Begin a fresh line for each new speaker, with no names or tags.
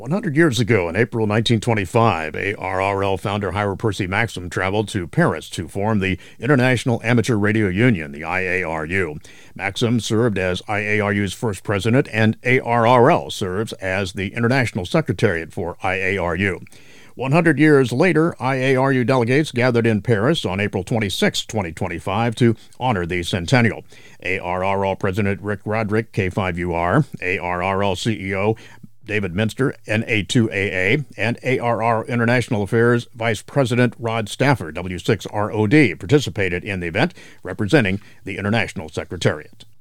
100 years ago, in April 1925, ARRL founder Ira Percy Maxim traveled to Paris to form the International Amateur Radio Union, the IARU. Maxim served as IARU's first president, and ARRL serves as the international secretariat for IARU. 100 years later, IARU delegates gathered in Paris on April 26, 2025, to honor the centennial. ARRL President Rick Roderick, K5UR, ARRL CEO David Minster, NA2AA, and ARR International Affairs Vice President Rod Stafford, W6ROD, participated in the event, representing the International Secretariat.